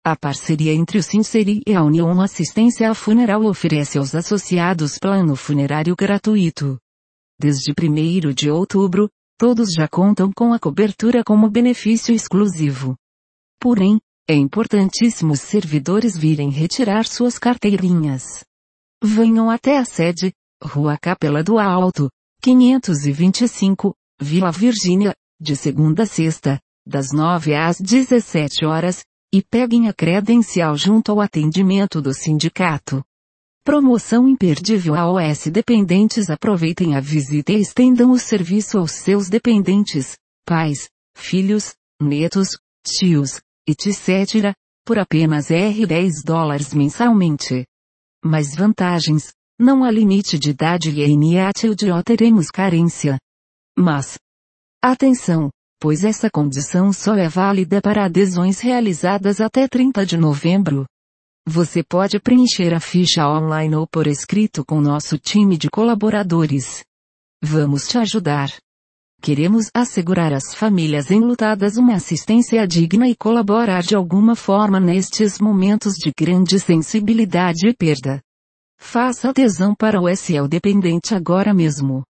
A parceria entre o Sinceri e a União Assistência Funeral oferece aos associados plano funerário gratuito. Desde 1º de outubro, todos já contam com a cobertura como benefício exclusivo. Porém, é importantíssimo os servidores virem retirar suas carteirinhas. Venham até a sede, Rua Capela do Alto, 525, Vila Virgínia, de segunda a sexta, das 9 às 17 horas, e peguem a credencial junto ao atendimento do sindicato. Promoção imperdível AOS Dependentes. Aproveitem a visita e estendam o serviço aos seus dependentes, pais, filhos, netos, tios, etc., por apenas $10 mensalmente. Mais vantagens, não há limite de idade e em IATILDO teremos carência. Mas, atenção, pois essa condição só é válida para adesões realizadas até 30 de novembro. Você pode preencher a ficha online ou por escrito com nosso time de colaboradores. Vamos te ajudar. Queremos assegurar às famílias enlutadas uma assistência digna e colaborar de alguma forma nestes momentos de grande sensibilidade e perda. Faça adesão para o SL Dependente agora mesmo.